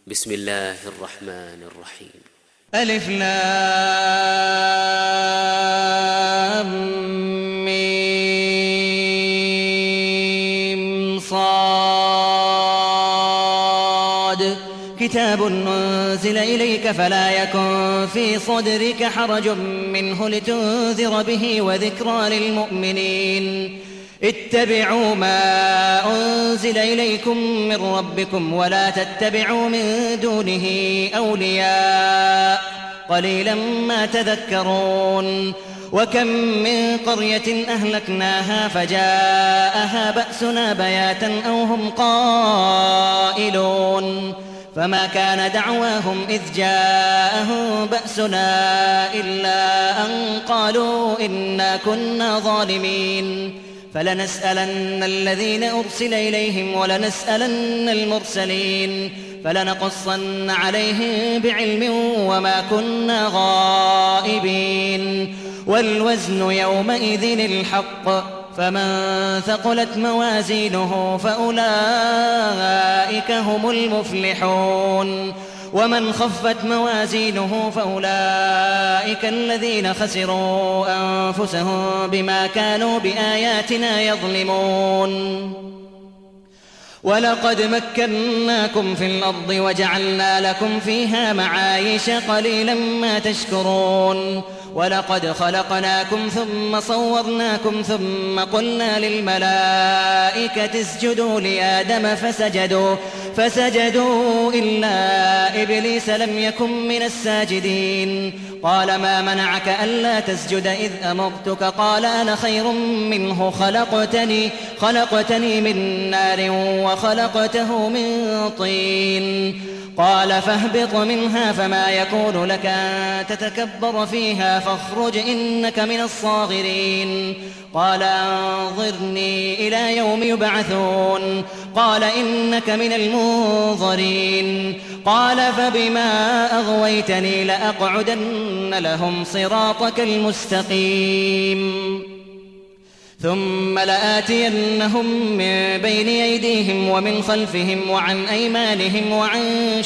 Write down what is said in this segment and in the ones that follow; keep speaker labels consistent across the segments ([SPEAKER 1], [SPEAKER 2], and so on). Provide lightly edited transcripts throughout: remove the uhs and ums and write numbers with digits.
[SPEAKER 1] بسم الله الرحمن الرحيم.
[SPEAKER 2] ألف لام ميم صاد كتاب أنزل إليك فلا يكن في صدرك حرج منه لتنذر به وذكرى للمؤمنين. اتبعوا ما أنزل إليكم من ربكم ولا تتبعوا من دونه أولياء قليلا ما تذكرون. وكم من قرية أهلكناها فجاءها بأسنا بياتا أو هم قائلون فما كان دعواهم إذ جاءهم بأسنا إلا أن قالوا إنا كنا ظالمين. فلنسألن الذين أرسل إليهم ولنسألن المرسلين فلنقصن عليهم بعلم وما كنا غائبين. والوزن يومئذ الحق فمن ثقلت موازينه فأولئك هم المفلحون ومن خفت موازينه فأولئك الذين خسروا أنفسهم بما كانوا بآياتنا يظلمون. ولقد مكناكم في الأرض وجعلنا لكم فيها معايش قليلا ما تشكرون. ولقد خلقناكم ثم صورناكم ثم قلنا للملائكة اسجدوا لآدم فسجدوا إلا إبليس لم يكن من الساجدين. قال ما منعك ألا تسجد إذ أمرتك؟ قال أنا خير منه خلقتني من نار وخلقته من طين. قال فاهبط منها فما يكون لك أن تتكبر فيها فاخرج إنك من الصاغرين. قال أنظرني إلى يوم يبعثون. قال إنك من المنظرين. قال فبما أغويتني لأقعدن لهم صراطك المستقيم ثم لآتينهم من بين أيديهم ومن خلفهم وعن أيمانهم وعن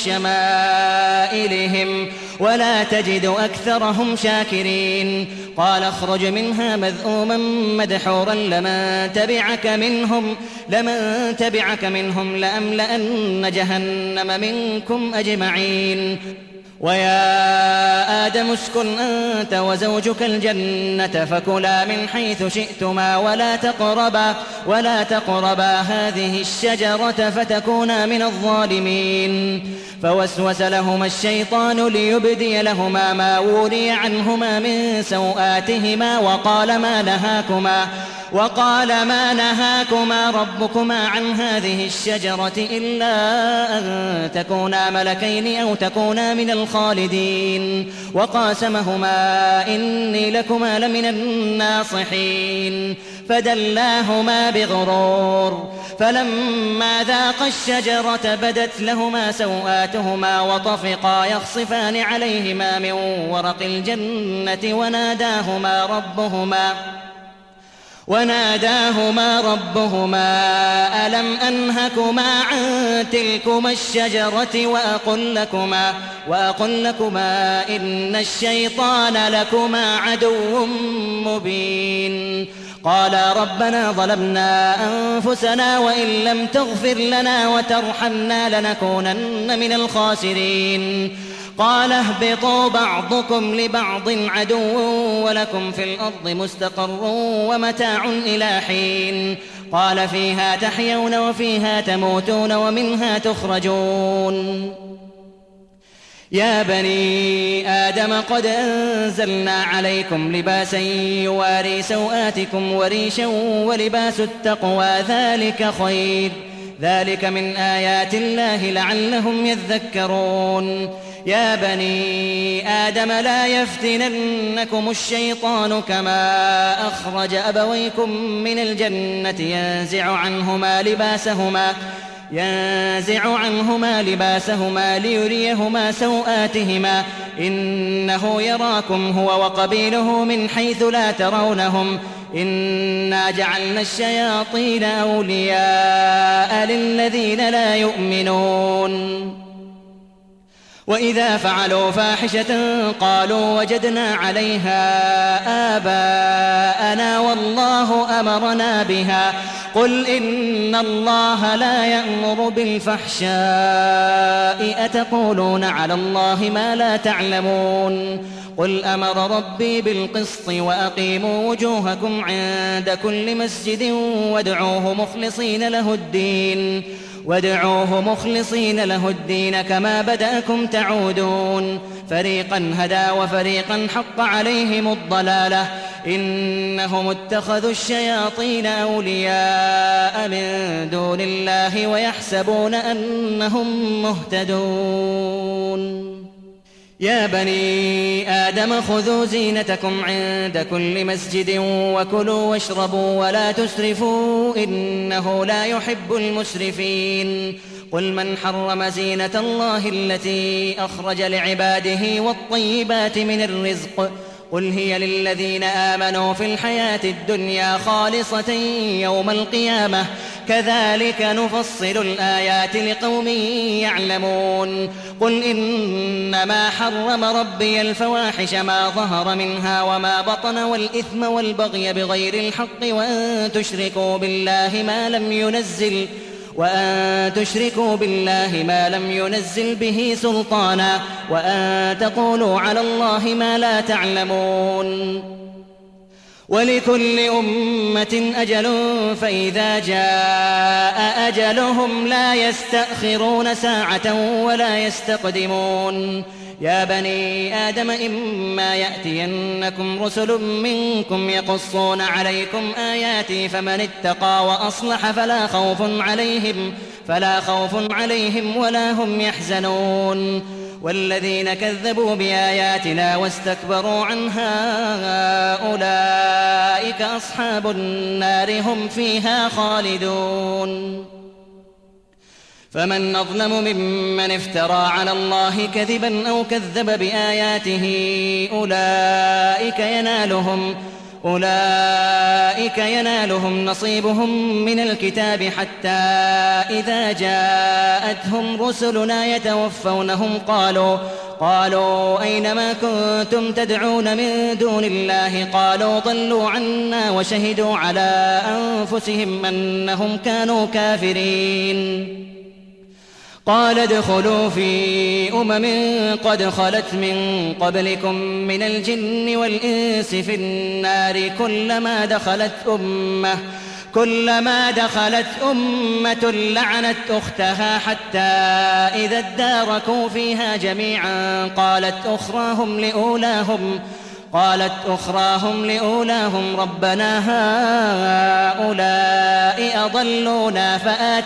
[SPEAKER 2] شمائلهم ولا تجد أكثرهم شاكرين. قال اخرج منها مذءوما مدحورا لمن تبعك منهم لأملأن جهنم منكم أجمعين. ويا آدم اسكن أنت وزوجك الجنة فكلا من حيث شئتما ولا تقربا هذه الشجرة فتكونا من الظالمين. فوسوس لهما الشيطان ليبدي لهما ما وري عنهما من سوآتهما وقال ما نهاكما ربكما عن هذه الشجرة إلا أن تكونا ملكين أو تكونا من الخالدين. وقاسمهما إني لكما لمن الناصحين فدلاهما بغرور. فلما ذاقا الشجرة بدت لهما سوآتهما وطفقا يخصفان عليهما من ورق الجنة وناداهما ربهما ألم أنهكما عن تلكما الشجرة وأقل لكما إن الشيطان لكما عدو مبين. قالا ربنا ظلمنا أنفسنا وإن لم تغفر لنا وترحمنا لنكونن من الخاسرين. قال اهبطوا بعضكم لبعض عدو ولكم في الأرض مستقر ومتاع إلى حين. قال فيها تحيون وفيها تموتون ومنها تخرجون. يا بني آدم قد أنزلنا عليكم لباسا يواري سوآتكم وريشا ولباس التقوى ذلك خير ذلك من آيات الله لعلهم يذكرون. يا بني آدم لا يفتننكم الشيطان كما أخرج أبويكم من الجنة ينزع عنهما لباسهما ليريهما سوآتهما إنه يراكم هو وقبيله من حيث لا ترونهم إنا جعلنا الشياطين أولياء للذين لا يؤمنون.
[SPEAKER 3] يا بني آدم لا يفتننكم الشيطان كما أخرج أبويكم من الجنة ينزع عنهما لباسهما ليريهما سوآتهما إنه يراكم هو وقبيله من حيث لا ترونهم إنا جعلنا الشياطين أولياء للذين لا يؤمنون.
[SPEAKER 2] وإذا فعلوا فاحشة قالوا وجدنا عليها آباءنا والله أمرنا بها قل إن الله لا يأمر بالفحشاء أتقولون على الله ما لا تعلمون قل أمر ربي بالقسط وأقيموا وجوهكم عند كل مسجد وادعوه مخلصين له الدين كما بدأكم تعودون فريقا هدى وفريقا حق عليهم الضلالة إنهم اتخذوا الشياطين أولياء من دون الله ويحسبون أنهم مهتدون يا بني آدم خذوا زينتكم عند كل مسجد وكلوا واشربوا ولا تسرفوا إنه لا يحب المسرفين قل من حرم زينة الله التي أخرج لعباده والطيبات من الرزق قل هي للذين آمنوا في الحياة الدنيا خالصة يوم القيامة كذلك نفصل الآيات لقوم يعلمون قل إنما حرم ربي الفواحش ما ظهر منها وما بطن والإثم والبغي بغير الحق وأن تشركوا بالله ما لم ينزل به سلطانا وأن تقولوا على الله ما لا تعلمون ولكل أمة أجل فإذا جاء أجلهم لا يستأخرون ساعة ولا يستقدمون يا بني آدم إما يأتينكم رسل منكم يقصون عليكم آياتي فمن اتقى وأصلح فلا خوف عليهم ولا هم يحزنون والذين كذبوا بآياتنا واستكبروا عنها أولئك أصحاب النار هم فيها خالدون فمن أظلم ممن افترى على الله كذبا أو كذب بآياته أولئك ينالهم نصيبهم من الكتاب حتى إذا جاءتهم رسلنا يتوفونهم قالوا أينما كنتم تدعون من دون الله قالوا ضلوا عنا وشهدوا على أنفسهم أنهم كانوا كافرين قال ادخلوا في قد خلت من قبلكم من الجن والإنس في النار كلما دخلت أمة لعنت أختها حتى إذا اداركوا فيها جميعا قالت أخراهم لأولاهم ربنا هؤلاء أضلونا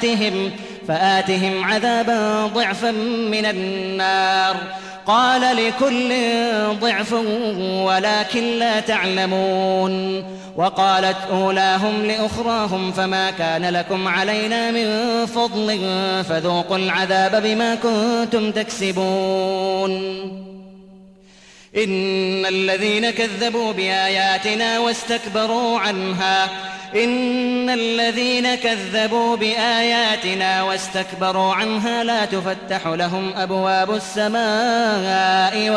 [SPEAKER 2] فآتهم عذابا ضعفا من النار قال لكل ضعف ولكن لا تعلمون وقالت أولاهم لأخراهم فما كان لكم علينا من فضل فذوقوا العذاب بما كنتم تكسبون إن الذين كذبوا بآياتنا واستكبروا عنها لا تفتح لهم أبواب السماء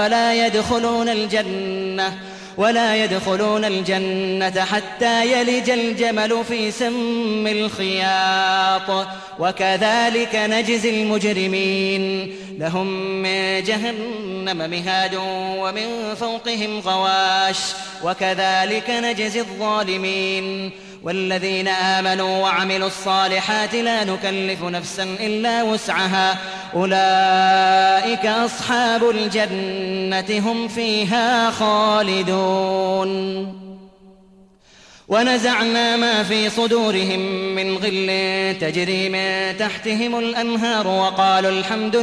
[SPEAKER 2] ولا يدخلون الجنة حتى يلج الجمل في سم الخياط وكذلك نجزي المجرمين لهم من جهنم مهاد ومن فوقهم غواش وكذلك نجزي الظالمين والذين آمنوا وعملوا الصالحات لا نكلف نفسا إلا وسعها أولئك أصحاب الجنة هم فيها خالدون ونزعنا ما في صدورهم من غل تجري من تحتهم الأنهار وقالوا الحمد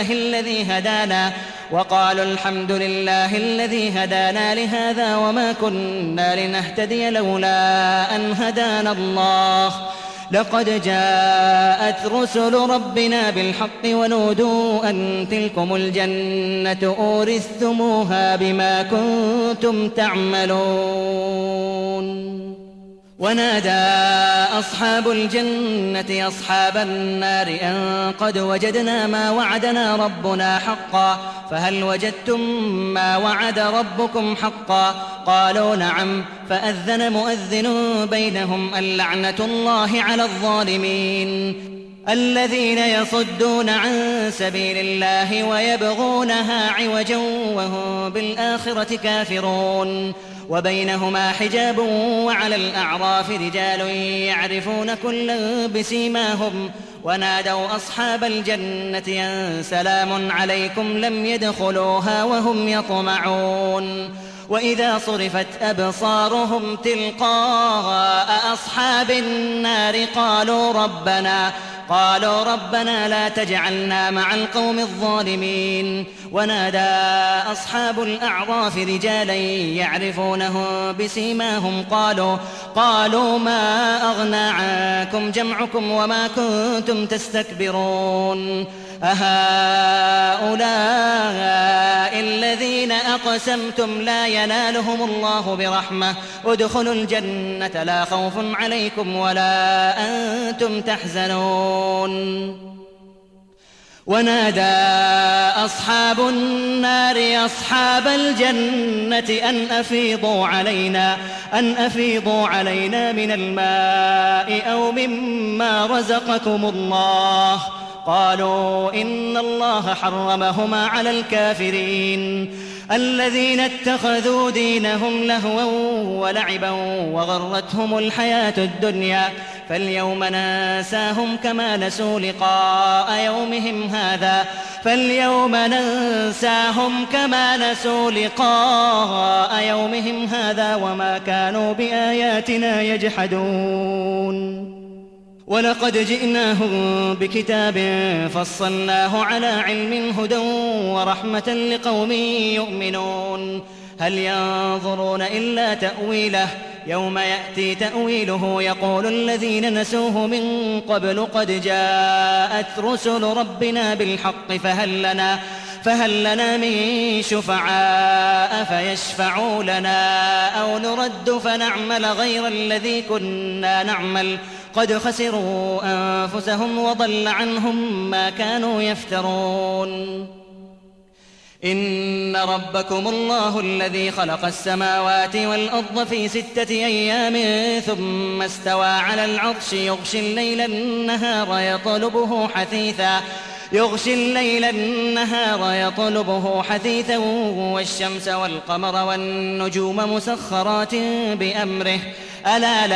[SPEAKER 2] لله الذي هدانا لهذا وما كنا لنهتدي لولا أن هدانا الله لقد جاءت رسل ربنا بالحق ونودوا أن تلكم الجنة أورثتموها بما كنتم تعملون ونادى أصحاب الجنة أصحاب النار أن قد وجدنا ما وعدنا ربنا حقا فهل وجدتم ما وعد ربكم حقا قالوا نعم فأذن مؤذن بينهم اللعنة الله على الظالمين الذين يصدون عن سبيل الله ويبغونها عوجا وهم بالآخرة كافرون وبينهما حجاب وعلى الأعراف رجال يعرفون كلا بسيماهم ونادوا أصحاب الجنة أن سلام عليكم لم يدخلوها وهم يطمعون وإذا صرفت أبصارهم تلقاء أصحاب النار قالوا ربنا لا تجعلنا مع القوم الظالمين ونادى أصحاب الأعراف رجالا يعرفونهم بسيماهم قالوا ما أغنى عنكم جمعكم وما كنتم تستكبرون أهؤلاء الذين أقسمتم لا ينالهم الله برحمة ادخلوا الجنة لا خوف عليكم ولا أنتم تحزنون ونادى أصحاب النار أصحاب الجنة أن أفيضوا علينا من الماء أو مما رزقكم الله قالوا إن الله حرمهما على الكافرين الذين اتخذوا دينهم لهوا ولعبا وغرتهم الحياة الدنيا فاليوم ننساهم كما نسوا لقاء يومهم هذا وما كانوا بآياتنا يجحدون ولقد جئناهم بكتاب فصلناه على علم هدى ورحمة لقوم يؤمنون هل ينظرون إلا تأويله يوم يأتي تأويله يقول الذين نسوه من قبل قد جاءت رسل ربنا بالحق فهل لنا من شفعاء فيشفعوا لنا أو نرد فنعمل غير الذي كنا نعمل قد خسروا أنفسهم وضل عنهم ما كانوا يفترون إن ربكم الله الذي خلق السماوات والأرض في 6 أيام ثم استوى على العرش يغشي الليل النهار يطلبه حثيثا والشمس والقمر والنجوم مسخرات بأمره ألا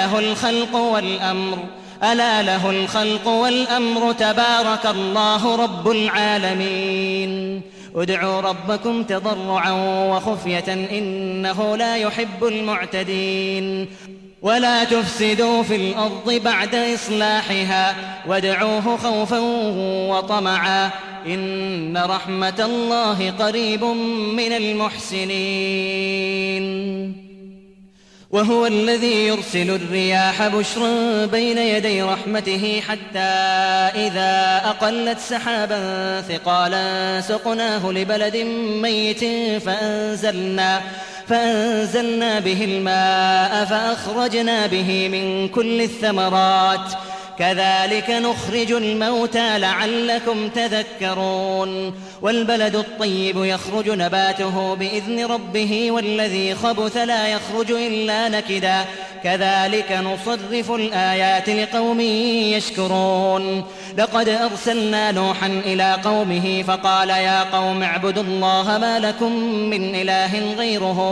[SPEAKER 2] له الخلق والأمر تبارك الله رب العالمين ادعوا ربكم تضرعا وخفية إنه لا يحب المعتدين ولا تفسدوا في الأرض بعد إصلاحها وادعوه خوفا وطمعا إن رحمة الله قريب من المحسنين وهو الذي يرسل الرياح بشرا بين يدي رحمته حتى إذا أقلت سحابا ثقالا سقناه لبلد ميت فأنزلنا به الماء فأخرجنا به من كل الثمرات كذلك نخرج الموتى لعلكم تذكرون والبلد الطيب يخرج نباته بإذن ربه والذي خبث لا يخرج إلا نكدا كذلك نصرف الآيات لقوم يشكرون لقد أرسلنا نوحا إلى قومه فقال يا قوم اعبدوا الله ما لكم من إله غيره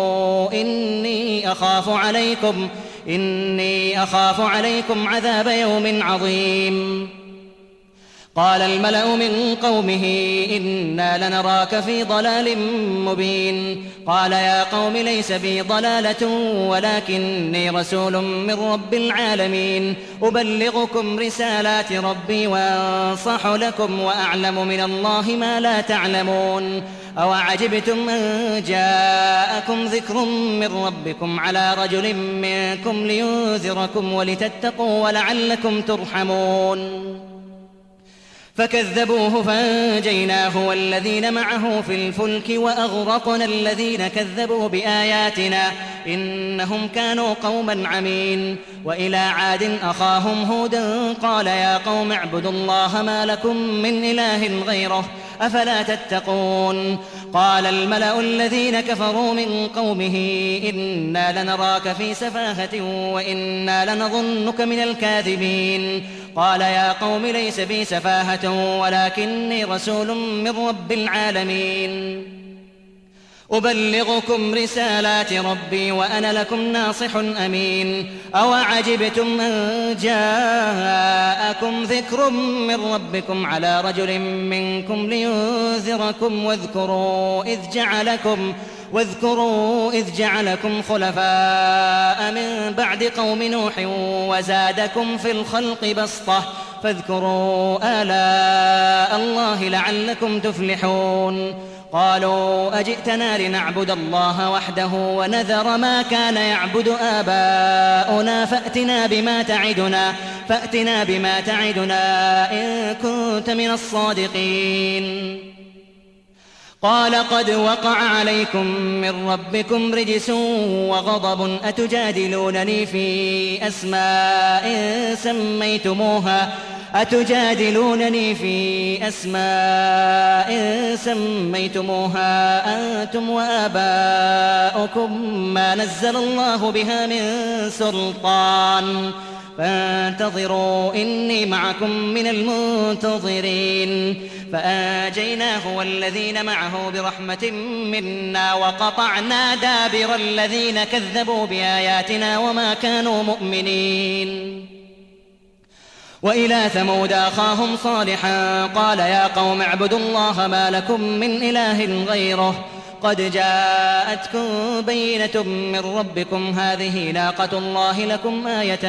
[SPEAKER 2] إني أخاف عليكم عذاب يوم عظيم قال الملأ من قومه إنا لنراك في ضلال مبين قال يا قوم ليس بي ضلالة ولكني رسول من رب العالمين أبلغكم رسالات ربي وأنصح لكم وأعلم من الله ما لا تعلمون أوعجبتم أن جاءكم ذكر من ربكم على رجل منكم لينذركم ولتتقوا ولعلكم ترحمون فكذبوه فأنجيناه والذين معه في الفلك وأغرقنا الذين كذبوا بآياتنا إنهم كانوا قوما عمين. وإلى عاد أخاهم هودا قال يا قوم اعبدوا الله ما لكم من إله غيره أفلا تتقون. قال الملأ الذين كفروا من قومه إنا لنراك في سفاهة وإنا لنظنك من الكاذبين. قال يا قوم ليس بي سفاهة ولكني رسول من رب العالمين أبلغكم رسالات ربي وأنا لكم ناصح أمين. أوعجبتم أن جاءكم ذكر من ربكم على رجل منكم لينذركم واذكروا إذ جعلكم خلفاء من بعد قوم نوح وزادكم في الخلق بسطة فاذكروا آلاء الله لعلكم تفلحون. قالوا أجئتنا لنعبد الله وحده ونذر ما كان يعبد آباؤنا فأتنا بما تعدنا إن كنت من الصادقين. قال قد وقع عليكم من ربكم رجس وغضب أتجادلونني في أسماء سميتموها أنتم وآباؤكم ما نزل الله بها من سلطان فانتظروا إني معكم من المنتظرين. فأنجيناه والذين معه برحمة منا وقطعنا دابر الذين كذبوا بآياتنا وما كانوا مؤمنين. وإلى ثمود أخاهم صالحا قال يا قوم اعبدوا الله ما لكم من إله غيره قد جاءتكم بينة من ربكم هذه ناقة الله لكم آية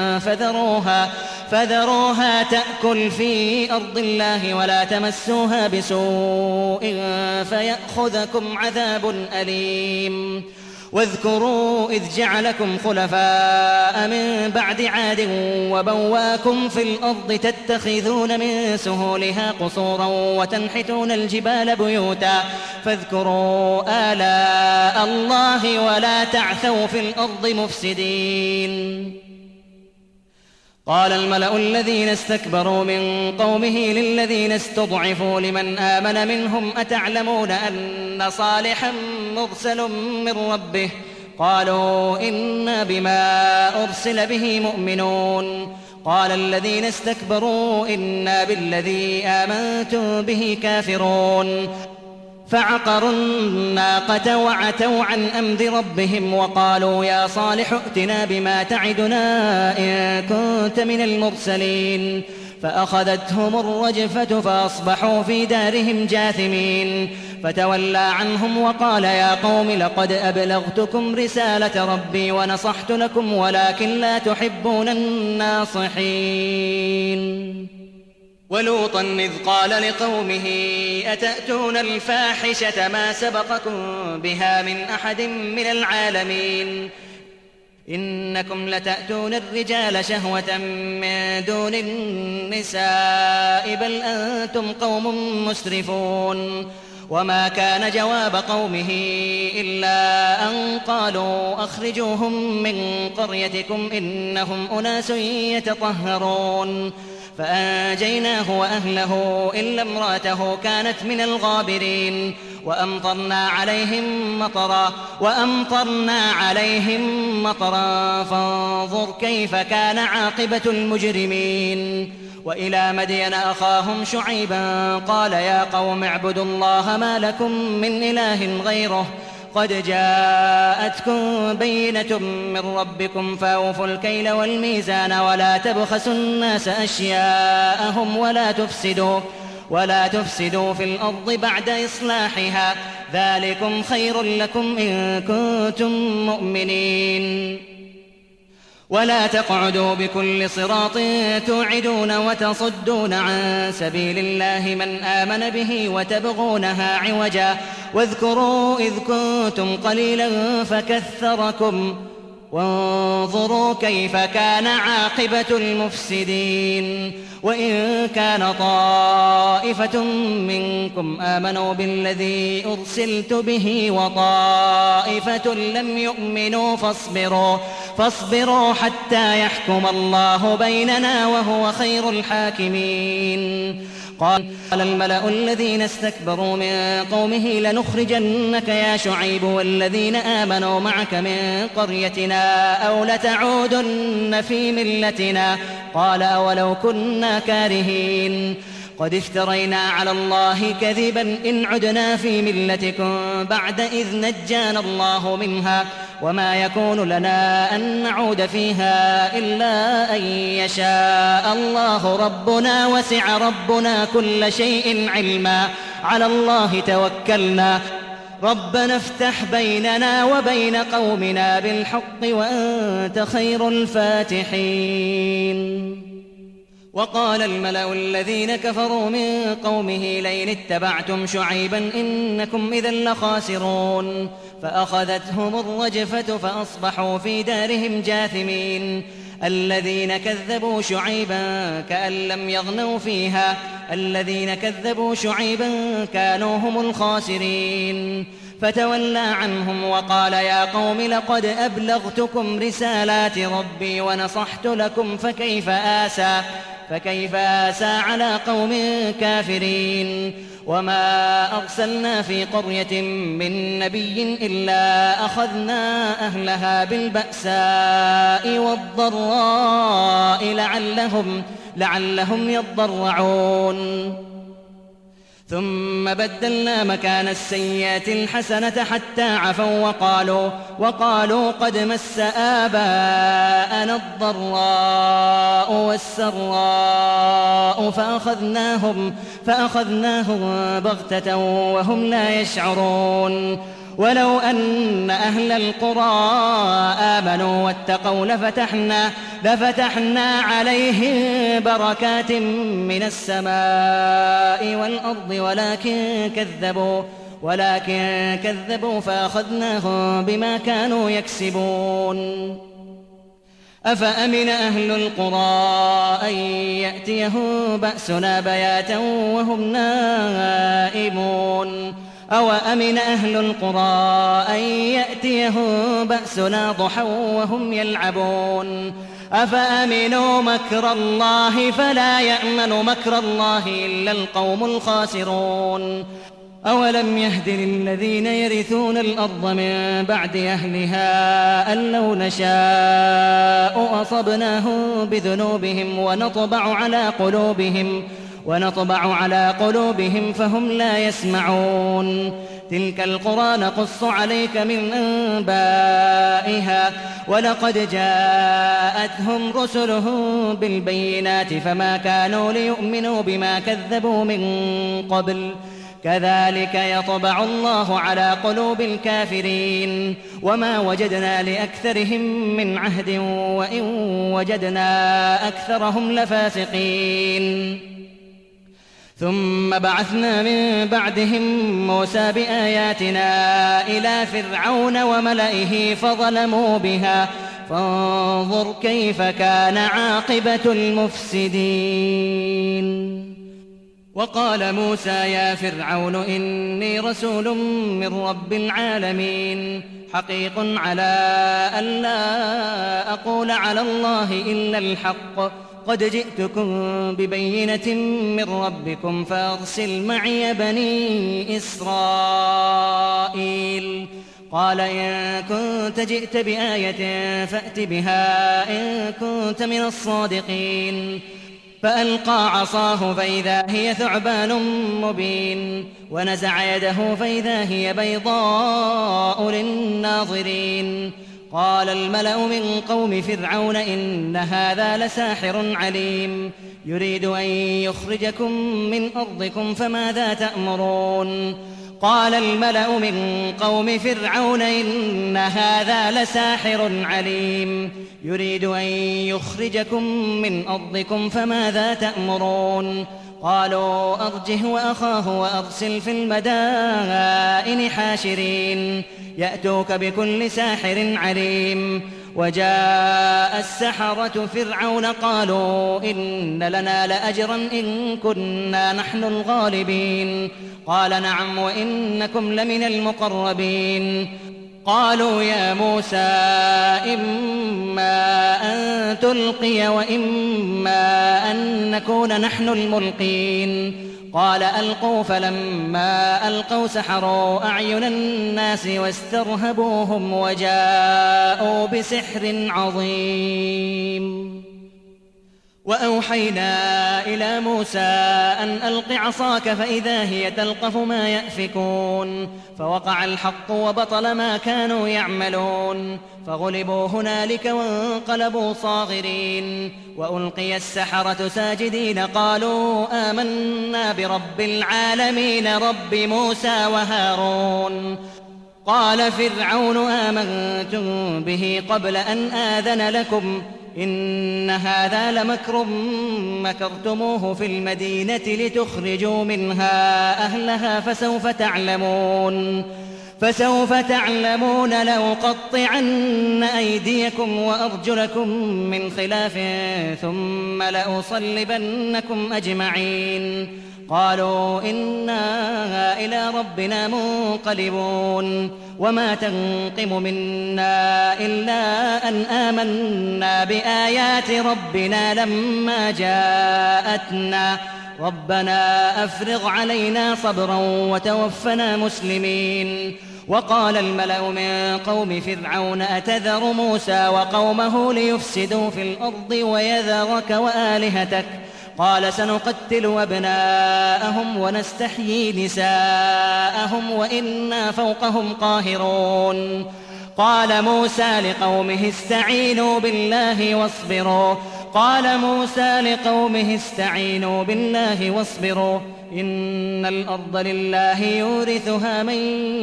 [SPEAKER 2] فذروها تأكل في أرض الله ولا تمسوها بسوء فيأخذكم عذاب أليم. واذكروا إذ جعلكم خلفاء من بعد عاد وبواكم في الأرض تتخذون من سهولها قصورا وتنحتون الجبال بيوتا فاذكروا آلاء الله ولا تعثوا في الأرض مفسدين. قال الملأ الذين استكبروا من قومه للذين استضعفوا لمن آمن منهم أتعلمون أن صالحا مرسل من ربه قالوا إنا بما أرسل به مؤمنون. قال الذين استكبروا إنا بالذي آمنتم به كافرون. فعقروا الناقة وعتوا عن أمر ربهم وقالوا يا صالح ائتنا بما تعدنا إن كنت من المرسلين. فأخذتهم الرجفة فأصبحوا في دارهم جاثمين. فتولى عنهم وقال يا قوم لقد أبلغتكم رسالة ربي ونصحت لكم ولكن لا تحبون الناصحين. ولوطا إذ قال لقومه أتأتون الفاحشة ما سبقكم بها من أحد من العالمين إنكم لتأتون الرجال شهوة من دون النساء بل أنتم قوم مسرفون. وما كان جواب قومه إلا أن قالوا أخرجوهم من قريتكم إنهم أناس يتطهرون. فأنجيناه وأهله إلا امرأته كانت من الغابرين. وأمطرنا عليهم مطرا فانظر كيف كان عاقبة المجرمين. وإلى مدين أخاهم شعيبا قال يا قوم اعبدوا الله ما لكم من إله غيره قد جاءتكم بينة من ربكم فأوفوا الكيل والميزان ولا تبخسوا الناس أشياءهم ولا تفسدوا في الأرض بعد إصلاحها ذلكم خير لكم إن كنتم مؤمنين. ولا تقعدوا بكل صراط توعدون وتصدون عن سبيل الله من آمن به وتبغونها عوجا واذكروا إذ كنتم قليلا وانظروا كيف كان عاقبة المفسدين. وإن كان طائفة منكم آمنوا بالذي أرسلت به وطائفة لم يؤمنوا فاصبروا حتى يحكم الله بيننا وهو خير الحاكمين. قال الملأ الذين استكبروا من قومه لنخرجنك يا شعيب والذين آمنوا معك من قريتنا أو لتعودن في ملتنا. قال أولو كنا كارهين قد افترينا على الله كذبا إن عدنا في ملتكم بعد إذ نجانا الله منها وما يكون لنا أن نعود فيها إلا أن يشاء الله ربنا وسع ربنا كل شيء علما على الله توكلنا ربنا افتح بيننا وبين قومنا بالحق وأنت خير الفاتحين. وقال الملأ الذين كفروا من قومه لئن اتبعتم شعيبا إنكم إذا لخاسرون. فأخذتهم الرجفة فأصبحوا في دارهم جاثمين. الذين كذبوا شعيبا كأن لم يغنوا فيها الذين كذبوا شعيبا كانوا هم الخاسرين. فتولى عنهم وقال يا قوم لقد أبلغتكم رسالات ربي ونصحت لكم فكيف آسى على قوم كافرين. وما أرسلنا في قرية من نبي إلا أخذنا أهلها بالبأساء والضراء لعلهم يضرعون. ثم بدلنا مكان السيئة الحسنة حتى عفوا وقالوا قد مس آباءنا الضراء والسراء فأخذناهم بغتة وهم لا يشعرون. ولو أن أهل القرى آمنوا واتقوا لفتحنا عليهم بركات من السماء والأرض ولكن كذبوا فأخذناهم بما كانوا يكسبون. أفأمن أهل القرى أن يأتيهم بأسنا بياتا وهم نائمون أو أمن أهل القرى أن يأتيهم بأسنا ضحى وهم يلعبون. أفأمنوا مكر الله فلا يأمن مكر الله إلا القوم الخاسرون. أولم يهد للذين يرثون الأرض من بعد أهلها أن لو نشاء أصبناهم بذنوبهم ونطبع على قلوبهم فهم لا يسمعون. تلك القرى نقص عليك من أنبائها ولقد جاءتهم رسلهم بالبينات فما كانوا ليؤمنوا بما كذبوا من قبل كذلك يطبع الله على قلوب الكافرين. وما وجدنا لأكثرهم من عهد وإن وجدنا أكثرهم لفاسقين. ثم بعثنا من بعدهم موسى بآياتنا إلى فرعون وملئه فظلموا بها فانظر كيف كان عاقبة المفسدين. وقال موسى يا فرعون إني رسول من رب العالمين حقيق على أن لا أقول على الله إلا الحق قد جئتكم ببينة من ربكم فأرسل معي بني إسرائيل. قال إن كنت جئت بآية فأت بها إن كنت من الصادقين. فألقى عصاه فإذا هي ثعبان مبين ونزع يده فإذا هي بيضاء للناظرين. قال الملأ من قوم فرعون إن هذا لساحر عليم يريد أن يخرجكم من أرضكم فماذا تأمرون. قال الملأ من قوم فرعون إن هذا لساحر عليم يريد أن يخرجكم من أرضكم فماذا تأمرون. قالوا أرجه وأخاه وأرسل في المدائن حاشرين يأتوك بكل ساحر عليم. وجاء السحرة فرعون قالوا إن لنا لأجرا إن كنا نحن الغالبين. قال نعم وإنكم لمن المقربين. قالوا يا موسى إما أن تلقي وإما أن نكون نحن الملقين. قال ألقوا فلما ألقوا سحروا أعين الناس واسترهبوهم وجاءوا بسحر عظيم. وأوحينا إلى موسى أن ألق عصاك فإذا هي تلقف ما يأفكون. فوقع الحق وبطل ما كانوا يعملون فغلبوا هنالك وانقلبوا صاغرين. وألقي السحرة ساجدين قالوا آمنا برب العالمين رب موسى وهارون. قال فرعون آمنتم به قبل أن آذن لكم إن هذا لمكر مكرتموه في المدينة لتخرجوا منها أهلها فسوف تعلمون لأقطعن أيديكم وأرجلكم من خلاف ثم لأصلبنكم أجمعين. قالوا إنا إلى ربنا منقلبون. وما تنقم منا إلا أن آمنا بآيات ربنا لما جاءتنا ربنا أفرغ علينا صبرا وتوفنا مسلمين. وقال الملأ من قوم فرعون أتذر موسى وقومه ليفسدوا في الأرض ويذرك وآلهتك قال سنقتل أبناءهم ونستحيي نساءهم وإنا فوقهم قاهرون. قال موسى لقومه استعينوا بالله واصبروا إن الأرض لله يورثها من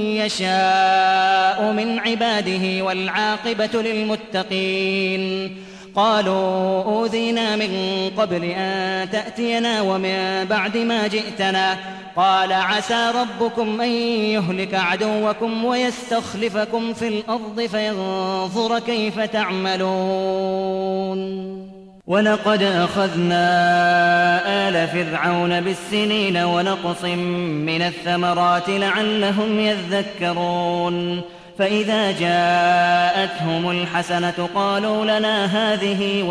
[SPEAKER 2] يشاء من عباده والعاقبة للمتقين. قالوا أوذينا من قبل أن تأتينا ومن بعد ما جئتنا قال عسى ربكم أن يهلك عدوكم ويستخلفكم في الأرض فينظر كيف تعملون. ولقد أخذنا آل فرعون بالسنين ونقص من الثمرات لعلهم يذكرون. فإذا جاءتهم الحسنة قالوا لنا هذه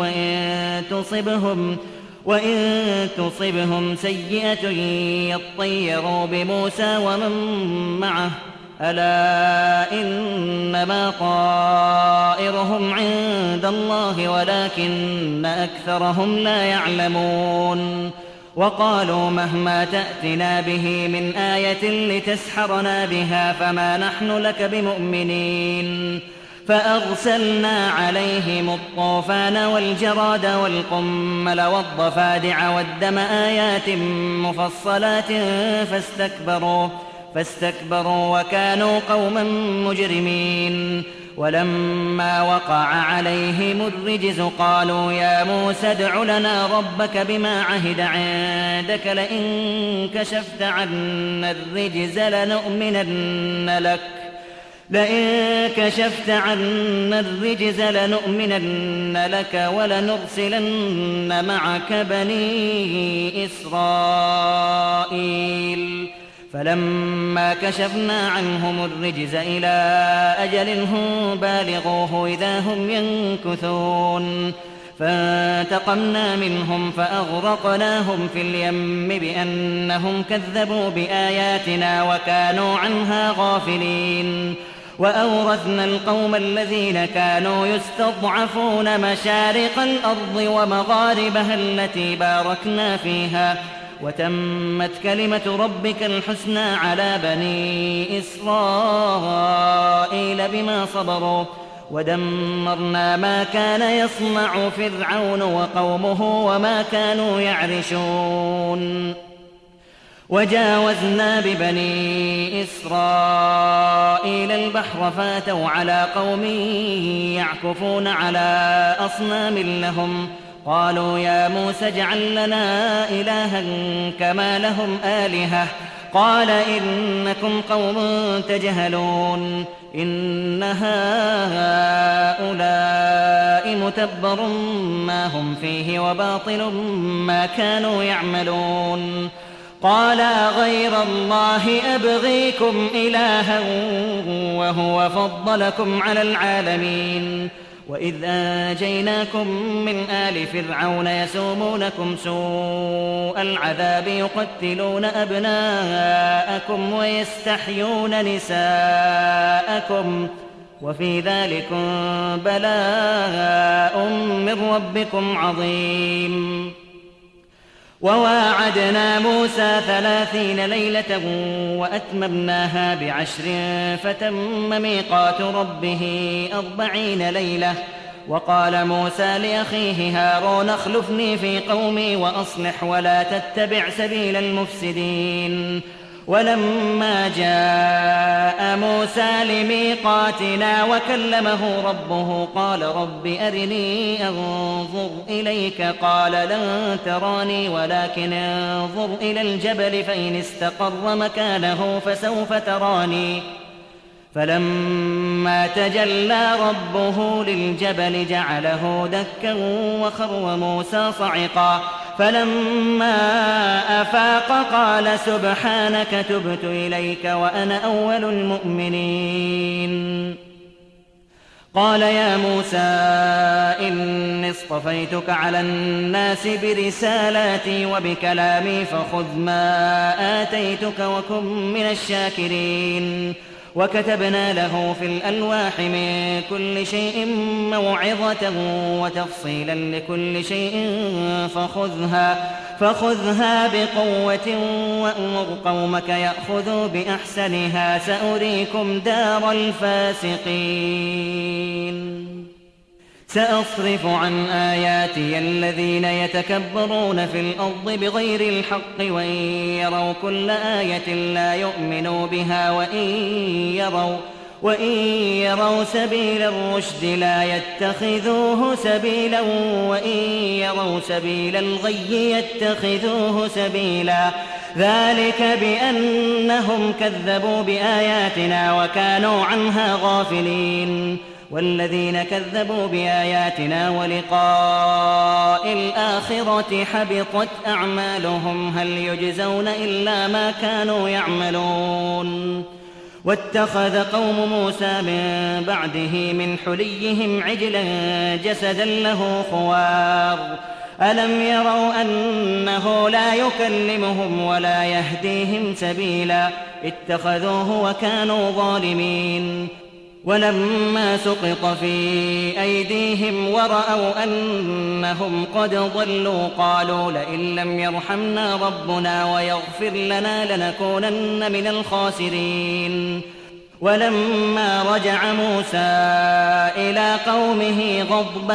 [SPEAKER 2] وإن تصبهم سيئة يطيروا بموسى ومن معه ألا إنما طائرهم عند الله ولكن أكثرهم لا يعلمون. وقالوا مهما تأتنا به من آية لتسحرنا بها فما نحن لك بمؤمنين. فأرسلنا عليهم الطوفان والجراد والقمل والضفادع والدم آيات مفصلات فاستكبروا وكانوا قوما مجرمين. ولما وقع عليهم الرجز قالوا يا موسى ادع لنا ربك بما عهد عندك لئن كشفت عنا الرجز لنؤمنن لك ولنرسلن معك بني إسرائيل. فلما كشفنا عنهم الرجز إلى أجل هم بالغوه إذا هم ينكثون. فانتقمنا منهم فأغرقناهم في اليم بأنهم كذبوا بآياتنا وكانوا عنها غافلين. وأورثنا القوم الذين كانوا يستضعفون مشارق الأرض ومغاربها التي باركنا فيها وتمت كلمة ربك الحسنى على بني إسرائيل بما صبروا ودمرنا ما كان يصنع فرعون وقومه وما كانوا يعرشون. وجاوزنا ببني إسرائيل البحر فاتوا على قوم يعكفون على أصنام لهم قالوا يا موسى اجعل لنا إلها كما لهم آلهة قال إنكم قوم تجهلون إن هؤلاء متبر ما هم فيه وباطل ما كانوا يعملون قال غير الله أبغيكم إلها وهو فضلكم على العالمين وإذ أنجيناكم من آل فرعون يسومونكم سوء العذاب يقتلون أبناءكم ويستحيون نساءكم وفي ذلكم بلاء من ربكم عظيم وواعدنا موسى 30 ليلة وأتممناها ب10 فتم ميقات ربه 40 ليلة وقال موسى لأخيه هارون اخلفني في قومي وأصلح ولا تتبع سبيل المفسدين ولما جاء موسى لميقاتنا وكلمه ربه قال رب أرني أنظر إليك قال لن تراني ولكن انظر إلى الجبل فإن استقر مكانه فسوف تراني فلما تجلى ربه للجبل جعله دكا وخر موسى صعقا فلما أفاق قال سبحانك تبت إليك وأنا أول المؤمنين قال يا موسى إني اصطفيتك على الناس برسالاتي وبكلامي فخذ ما آتيتك وكن من الشاكرين وكتبنا له في الألواح من كل شيء موعظة وتفصيلا لكل شيء فخذها بقوة وأمر قومك يأخذوا بأحسنها سأريكم دار الفاسقين سأصرف عن آياتي الذين يتكبرون في الأرض بغير الحق وإن يروا كل آية لا يؤمنوا بها وإن يروا سبيل الرشد لا يتخذوه سبيلا وإن يروا سبيل الغي يتخذوه سبيلا ذلك بأنهم كذبوا بآياتنا وكانوا عنها غافلين والذين كذبوا بآياتنا ولقاء الآخرة حبطت أعمالهم هل يجزون إلا ما كانوا يعملون واتخذ قوم موسى من بعده من حليهم عجلا جسدا له خوار ألم يروا أنه لا يكلمهم ولا يهديهم سبيلا اتخذوه وكانوا ظالمين ولما سقط في أيديهم ورأوا أنهم قد ضلوا قالوا لئن لم يرحمنا ربنا ويغفر لنا لنكونن من الخاسرين ولما رجع موسى إلى قومه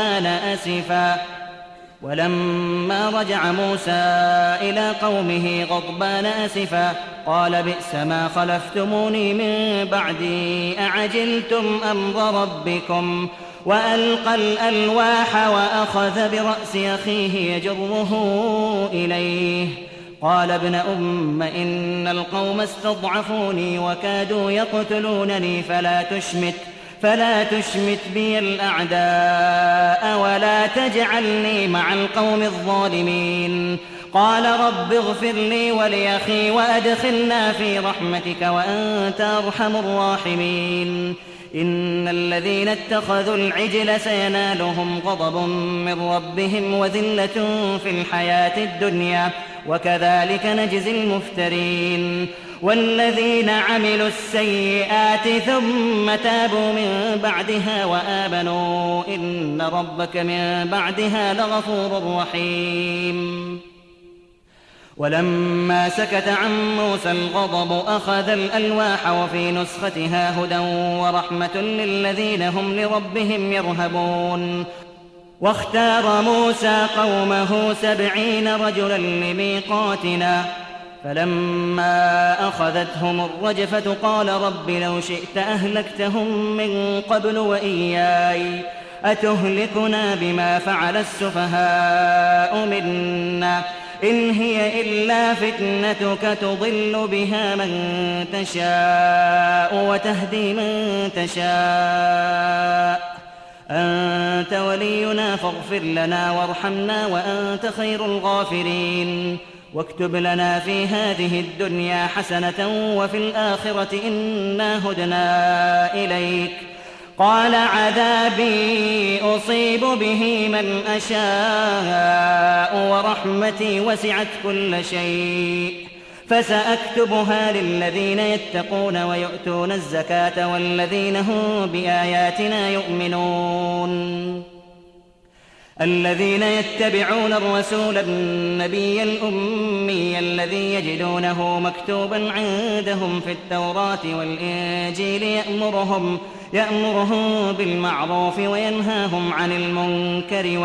[SPEAKER 2] غضبان أسفا قال بئس ما خلفتموني من بعدي أعجلتم أمر ربكم وألقى الألواح وأخذ برأس أخيه يجره إليه قال ابن أم إن القوم استضعفوني وكادوا يقتلونني فلا تشمت بي الأعداء ولا تجعلني مع القوم الظالمين قال رب اغفر لي ولأخي وأدخلنا في رحمتك وأنت أرحم الراحمين إن الذين اتخذوا العجل سينالهم غضب من ربهم وذلة في الحياة الدنيا وكذلك نجزي المفترين والذين عملوا السيئات ثم تابوا من بعدها وآمنوا إن ربك من بعدها لغفور رحيم ولما سكت عن موسى الغضب أخذ الألواح وفي نسختها هدى ورحمة للذين هم لربهم يرهبون واختار موسى قومه 70 رجلا لميقاتنا فلما أخذتهم الرجفة قال رب لو شئت أهلكتهم من قبل وإياي أتهلكنا بما فعل السفهاء منا إن هي إلا فتنتك تضل بها من تشاء وتهدي من تشاء أنت ولينا فاغفر لنا وارحمنا وأنت خير الغافرين واكتب لنا في هذه الدنيا حسنة وفي الآخرة إنا هدنا إليك قال عذابي أصيب به من أشاء ورحمتي وسعت كل شيء فسأكتبها للذين يتقون ويؤتون الزكاة والذين هم بآياتنا يؤمنون الذين يتبعون الرسول النبي الأمي الذي يجدونه مكتوبا عندهم في التوراة والإنجيل يأمرهم بالمعروف وينهاهم عن المنكر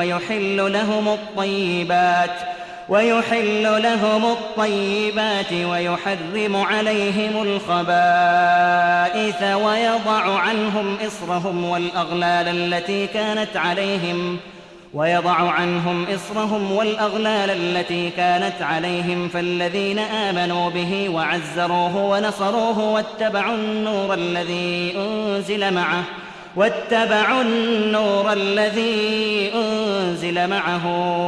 [SPEAKER 2] ويحل لهم الطيبات ويحرم عليهم الخبائث ويضع عنهم إصرهم والأغلال التي كانت عليهم فالذين آمنوا به وعزروه ونصروه واتبعوا النور الذي أنزل معه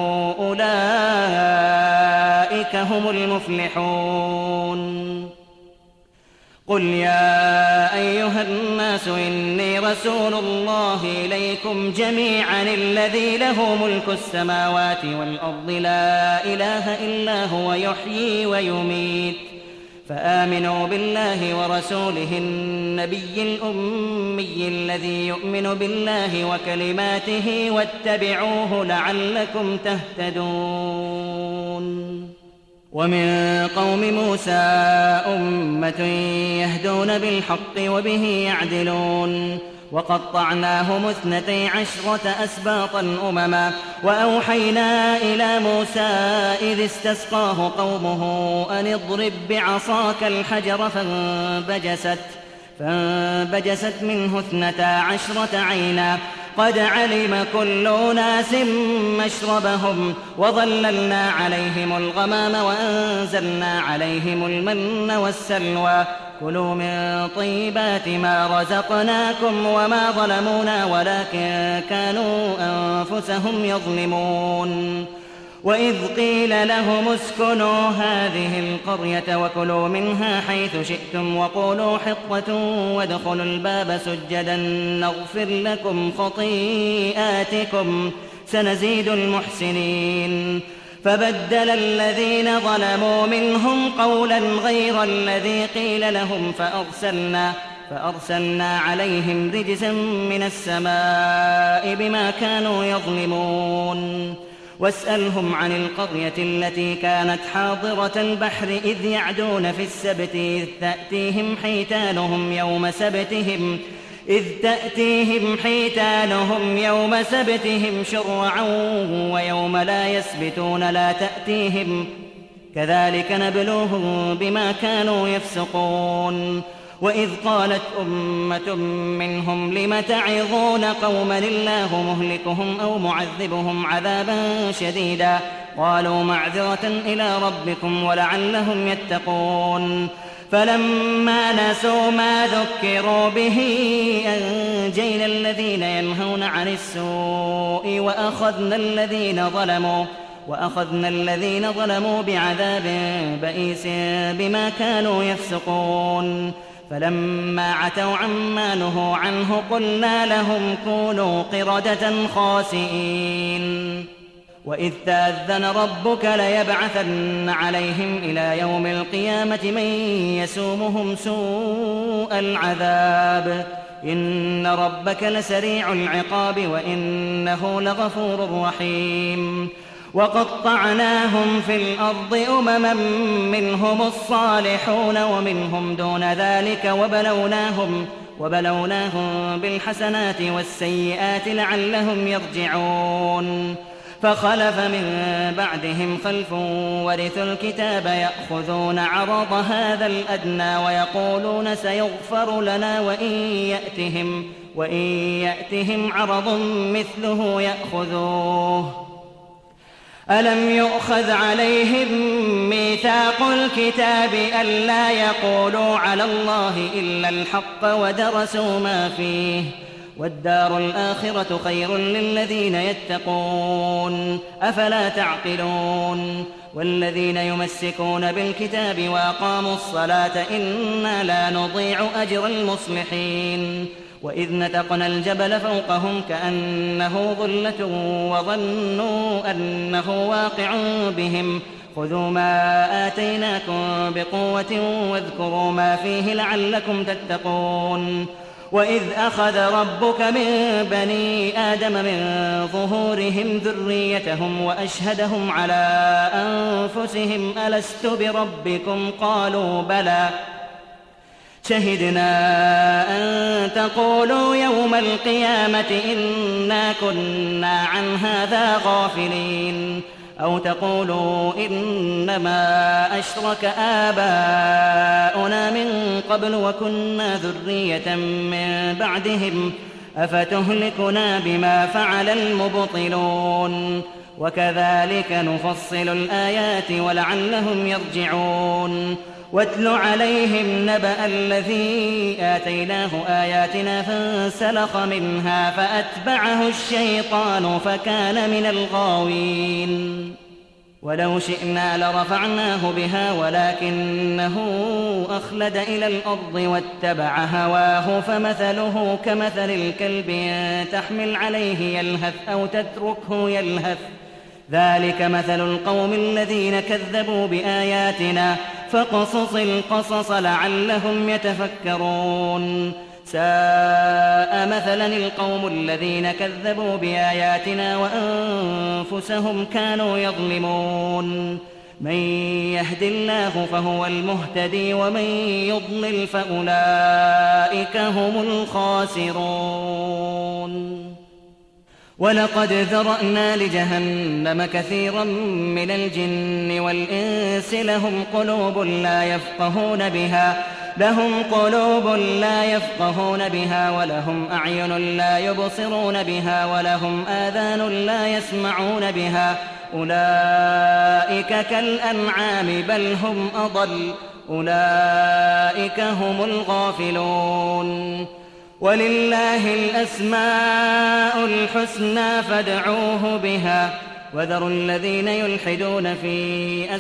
[SPEAKER 2] أولئك هم المفلحون قل يا أيها الناس إني رسول الله إليكم جميعا الذي له ملك السماوات والأرض لا إله إلا هو يحيي ويميت فآمنوا بالله ورسوله النبي الأمي الذي يؤمن بالله وكلماته واتبعوه لعلكم تهتدون ومن قوم موسى أمة يهدون بالحق وبه يعدلون وقطعناهم 12 أسباطا أمما وأوحينا إلى موسى إذ استسقاه قومه أن اضرب بعصاك الحجر فانبجست منه 12 عينا قد علم كل أناس مشربهم وظللنا عليهم الغمام وأنزلنا عليهم المن والسلوى كلوا من طيبات ما رزقناكم وما ظلمونا ولكن كانوا أنفسهم يظلمون وإذ قيل لهم اسكنوا هذه القرية وكلوا منها حيث شئتم وقولوا حطة وادخلوا الباب سجدا نغفر لكم خطيئاتكم سنزيد المحسنين فبدل الذين ظلموا منهم قولا غير الذي قيل لهم فأرسلنا عليهم رجزا من السماء بما كانوا يظلمون واسألهم عن القرية التي كانت حاضرة البحر إذ يعدون في السبت إذ تأتيهم حيتانهم يوم سبتهم شرعا ويوم لا يسبتون لا تأتيهم كذلك نبلوهم بما كانوا يفسقون وإذ قالت أمة منهم لم تعظون قوما الله مهلكهم أو معذبهم عذابا شديدا قالوا معذرة إلى ربكم ولعلهم يتقون فلما نسوا ما ذكروا به أنجينا الذين ينهون عن السوء وأخذنا الذين ظلموا بعذاب بئيس بما كانوا يفسقون فلما عتوا عما نهوا عنه قلنا لهم كونوا قردة خاسئين وإذ تأذن ربك ليبعثن عليهم إلى يوم القيامة من يسومهم سوء العذاب إن ربك لسريع العقاب وإنه لغفور رحيم وقطعناهم في الأرض أمما منهم الصالحون ومنهم دون ذلك وبلوناهم بالحسنات والسيئات لعلهم يرجعون فخلف من بعدهم خلف ورثوا الكتاب يأخذون عرض هذا الأدنى ويقولون سيغفر لنا وإن يأتهم عرض مثله يأخذوه. ألم يؤخذ عليهم ميثاق الكتاب ألا يقولوا على الله إلا الحق ودرسوا ما فيه والدار الآخرة خير للذين يتقون أفلا تعقلون. والذين يمسكون بالكتاب وأقاموا الصلاة إنا لا نضيع أجر المصلحين. وإذ نتقنا الجبل فوقهم كأنه ظلة وظنوا أنه واقع بهم خذوا ما آتيناكم بقوة واذكروا ما فيه لعلكم تتقون. وإذ أخذ ربك من بني آدم من ظهورهم ذريتهم وأشهدهم على أنفسهم ألست بربكم قالوا بلى شهدنا أن تقولوا يوم القيامة إنا كنا عن هذا غافلين أو تقولوا إنما أشرك آباؤنا من قبل وكنا ذرية من بعدهم أفتهلكنا بما فعل المبطلون. وكذلك نفصل الآيات ولعلهم يرجعون. واتل عليهم نبأ الذي آتيناه آياتنا فانسلخ منها فأتبعه الشيطان فكان من الغاوين. ولو شئنا لرفعناه بها ولكنه أخلد إلى الأرض واتبع هواه فمثله كمثل الكلب إن تحمل عليه يلهث أو تتركه يلهث ذلك مثل القوم الذين كذبوا بآياتنا فاقصص القصص لعلهم يتفكرون. ساء مثلا القوم الذين كذبوا بآياتنا وأنفسهم كانوا يظلمون. من يهد الله فهو المهتدي ومن يضلل فأولئك هم الخاسرون. ولقد ذرأنا لجهنم كثيرا من الجن والإنس لهم قلوب لا يفقهون بها ولهم أعين لا يبصرون بها ولهم آذان لا يسمعون بها أولئك كالأنعام بل هم أضل أولئك هم الغافلون. ولله الأسماء الحسنى فادعوه بها وذروا الذين يلحدون في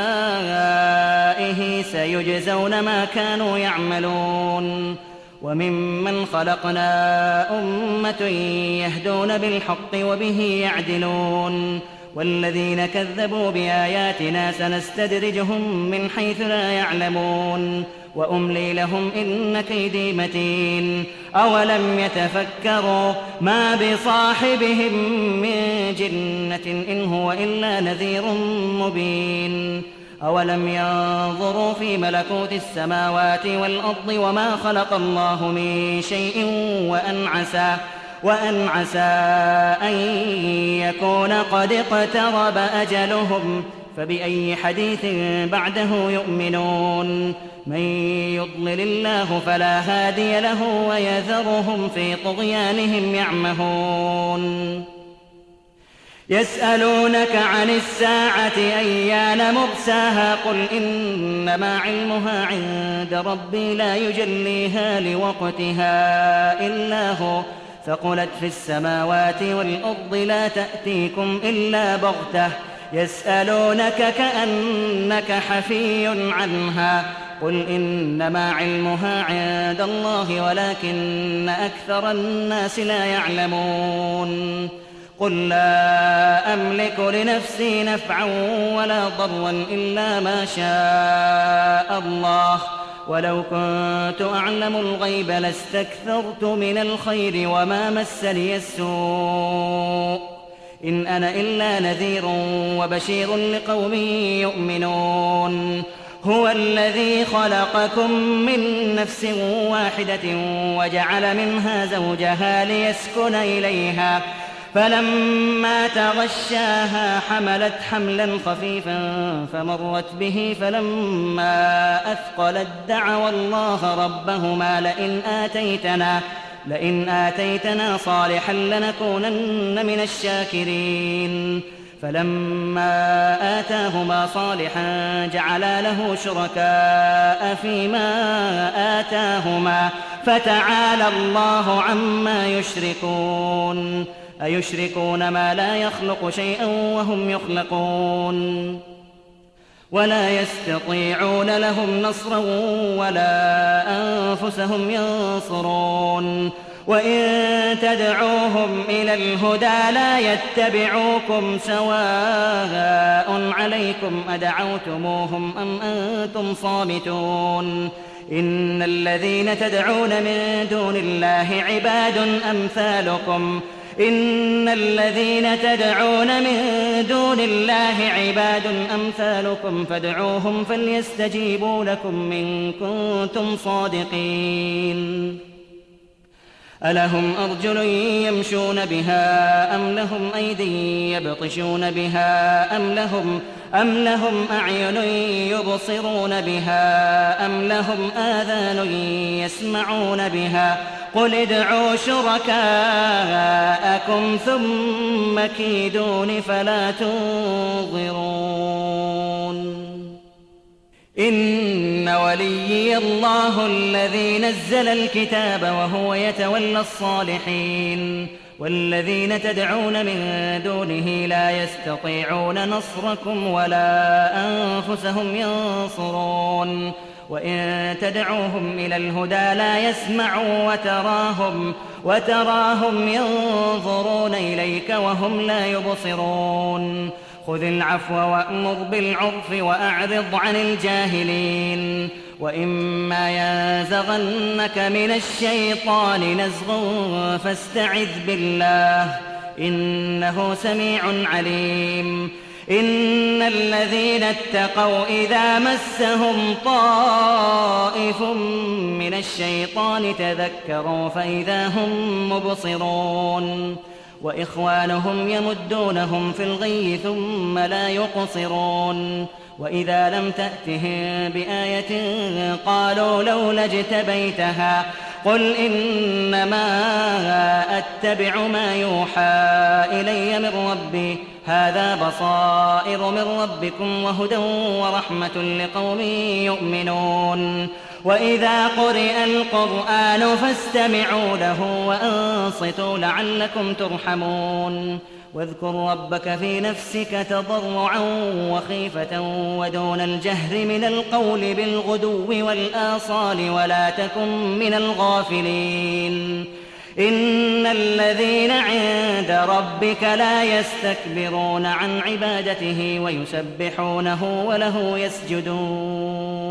[SPEAKER 2] أسمائه سيجزون ما كانوا يعملون. وممن خلقنا أمة يهدون بالحق وبه يعدلون. والذين كذبوا بآياتنا سنستدرجهم من حيث لا يعلمون وأملي لهم إن كيدي متين. أولم يتفكروا ما بصاحبهم من جنة إن هو إلا نذير مبين. أولم ينظروا في ملكوت السماوات والأرض وما خلق الله من شيء وأن عسى أن يكون قد اقترب أجلهم فبأي حديث بعده يؤمنون. من يضلل الله فلا هادي له ويذرهم في طغيانهم يعمهون. يسألونك عن الساعة أيان مرساها قل إنما علمها عند ربي لا يجليها لوقتها إلا هو ثقلت في السماوات والأرض لا تأتيكم إلا بغتة يسألونك كأنك حفي عنها قل إنما علمها عند الله ولكن أكثر الناس لا يعلمون. قل لا أملك لنفسي نفعا ولا ضرا إلا ما شاء الله ولو كنت أعلم الغيب لاستكثرت من الخير وما مسني السوء إن أنا إلا نذير وبشير لقوم يؤمنون. هو الذي خلقكم من نفس واحدة وجعل منها زوجها ليسكن إليها فلما تغشاها حملت حملا خفيفا فمرت به فلما أثقلت دعوا الله ربهما لئن آتيتنا صالحا لنكونن من الشاكرين فلما آتاهما صالحا جعلا له شركاء فيما آتاهما فتعالى الله عما يشركون أيشركون ما لا يخلق شيئا وهم يخلقون ولا يستطيعون لهم نصرا ولا أنفسهم ينصرون وإن تدعوهم إلى الهدى لا يتبعوكم سواء عليكم أدعوتموهم أم أنتم صامتون إن الذين تدعون من دون الله عباد أمثالكم إن الذين تدعون من دون الله عباد أمثالكم فادعوهم فليستجيبوا لكم إن كنتم صادقين ألهم أرجل يمشون بها أم لهم أيدي يبطشون بها أم لهم أعين يبصرون بها أم لهم آذان يسمعون بها قل ادعوا شركاءكم ثم كيدون فلا تنظرون إن وليي الله الذي نزل الكتاب وهو يتولى الصالحين والذين تدعون من دونه لا يستطيعون نصركم ولا أنفسهم ينصرون وإن تدعوهم إلى الهدى لا يسمعوا وتراهم ينظرون إليك وهم لا يبصرون خذ العفو وأمر بالعرف وأعرض عن الجاهلين وإما ينزغنك من الشيطان نزغ فاستعذ بالله إنه سميع عليم إن الذين اتقوا إذا مسهم طائف من الشيطان تذكروا فإذا هم مبصرون وإخوانهم يمدونهم في الغي ثم لا يقصرون وإذا لم تأتهم بآية قالوا لولا اجتبيتها قل إنما أتبع ما يوحى إلي من ربي هذا بصائر من ربكم وهدى ورحمة لقوم يؤمنون وإذا قرئ القرآن فاستمعوا له وأنصتوا لعلكم ترحمون واذكر ربك في نفسك تضرعا وخيفة ودون الجهر من القول بالغدو والآصال ولا تكن من الغافلين إن الذين عند ربك لا يستكبرون عن عبادته ويسبحونه وله يسجدون